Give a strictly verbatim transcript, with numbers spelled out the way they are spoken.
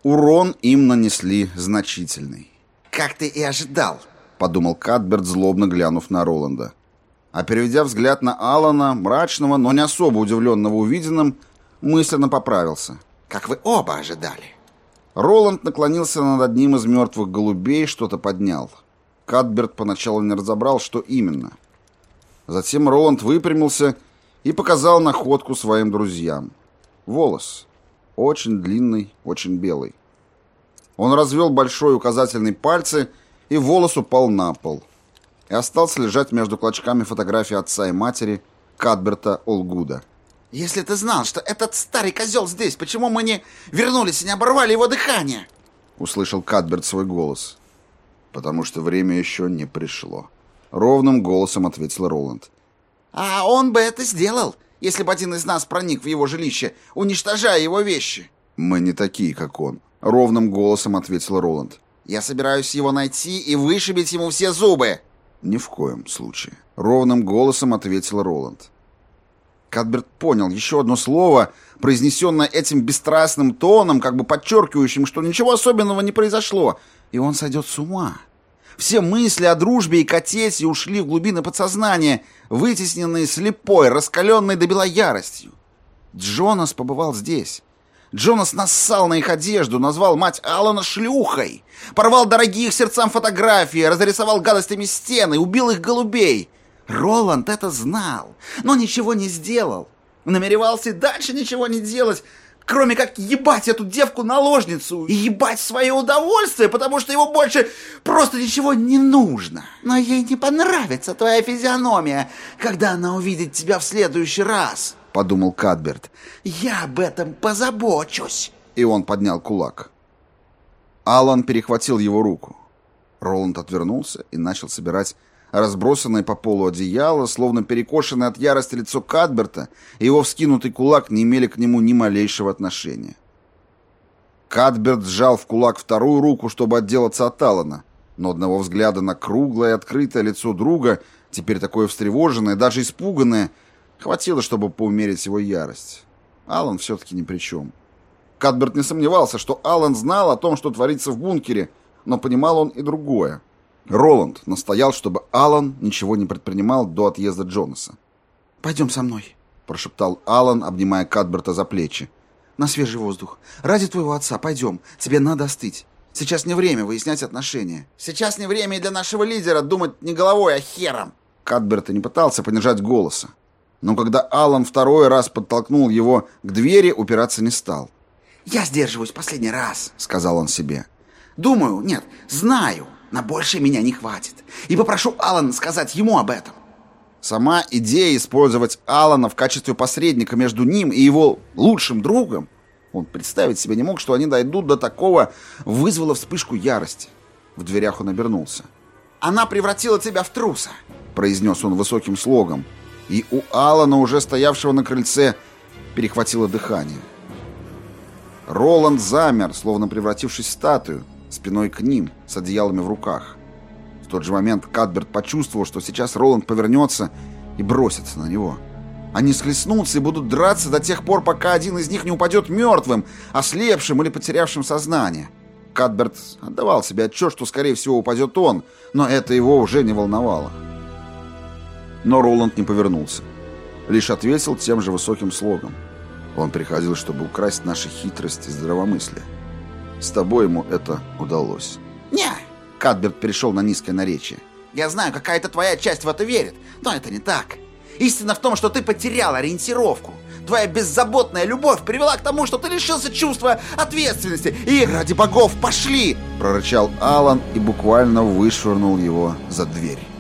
Урон им нанесли значительный. «Как ты и ожидал», — подумал Кадберт, злобно глянув на Роланда. А переведя взгляд на Алана, мрачного, но не особо удивленного увиденным, мысленно поправился. «Как вы оба ожидали». Роланд наклонился над одним из мертвых голубей, что-то поднял. Кадберт поначалу не разобрал, что именно. Затем Роланд выпрямился и показал находку своим друзьям. Волос. Очень длинный, очень белый. Он развел большой указательный пальцы, и волос упал на пол. И остался лежать между клочками фотографий отца и матери Кадберта Олгуда. «Если ты знал, что этот старый козел здесь, почему мы не вернулись и не оборвали его дыхание?» Услышал Кадберт свой голос. «Потому что время еще не пришло», — ровным голосом ответил Роланд. «А он бы это сделал, если бы один из нас проник в его жилище, уничтожая его вещи». «Мы не такие, как он», — ровным голосом ответил Роланд. «Я собираюсь его найти и вышибить ему все зубы». «Ни в коем случае», — ровным голосом ответил Роланд. Кадберт понял еще одно слово, произнесенное этим бесстрастным тоном, как бы подчеркивающим, что ничего особенного не произошло, и он сойдет с ума. Все мысли о дружбе и котете ушли в глубины подсознания, вытесненные слепой, раскаленной до бела яростью. Джонас побывал здесь. Джонас нассал на их одежду, назвал мать Алана шлюхой, порвал дорогие их сердцам фотографии, разрисовал гадостями стены, убил их голубей. Роланд это знал, но ничего не сделал. Намеревался и дальше ничего не делать, кроме как ебать эту девку-наложницу и ебать свое удовольствие, потому что ему больше просто ничего не нужно. Но ей не понравится твоя физиономия, когда она увидит тебя в следующий раз, — подумал Кадберт. «Я об этом позабочусь». И он поднял кулак. Алан перехватил его руку. Роланд отвернулся и начал собирать разбросанное по полу одеяло, словно перекошенное от ярости лицо Кадберта, и его вскинутый кулак не имели к нему ни малейшего отношения. Кадберт сжал в кулак вторую руку, чтобы отделаться от Алана, но одного взгляда на круглое и открытое лицо друга, теперь такое встревоженное, даже испуганное, хватило, чтобы поумерить его ярость. Алан все-таки ни при чем. Кадберт не сомневался, что Алан знал о том, что творится в бункере, но понимал он и другое. Роланд настоял, чтобы Алан ничего не предпринимал до отъезда Джонаса. «Пойдем со мной», — прошептал Алан, обнимая Кадберта за плечи. «На свежий воздух. Ради твоего отца пойдем. Тебе надо остыть. Сейчас не время выяснять отношения». «Сейчас не время и для нашего лидера думать не головой, а хером». Кадберт и не пытался понижать голоса. Но когда Алан второй раз подтолкнул его к двери, упираться не стал. «Я сдерживаюсь последний раз», — сказал он себе. «Думаю, нет, знаю, на больше меня не хватит. И попрошу Алана сказать ему об этом». Сама идея использовать Алана в качестве посредника между ним и его лучшим другом, он представить себе не мог, что они дойдут до такого, вызвала вспышку ярости. В дверях он обернулся. «Она превратила тебя в труса», — произнес он высоким слогом. И у Алана, уже стоявшего на крыльце, перехватило дыхание. Роланд замер, словно превратившись в статую, спиной к ним, с одеялами в руках. В тот же момент Кадберт почувствовал, что сейчас Роланд повернется и бросится на него. Они схлестнутся и будут драться до тех пор, пока один из них не упадет мертвым, ослепшим или потерявшим сознание. Кадберт отдавал себе отчет, что, скорее всего, упадет он, но это его уже не волновало. Но Роланд не повернулся. Лишь ответил тем же высоким слогом. Он приходил, чтобы украсть наши хитрости и здравомыслие. С тобой ему это удалось. «Не!» — Кадберт перешел на низкое наречие. «Я знаю, какая-то твоя часть в это верит, но это не так. Истина в том, что ты потерял ориентировку. Твоя беззаботная любовь привела к тому, что ты лишился чувства ответственности. И, ради богов, пошли!» — прорычал Алан и буквально вышвырнул его за дверь.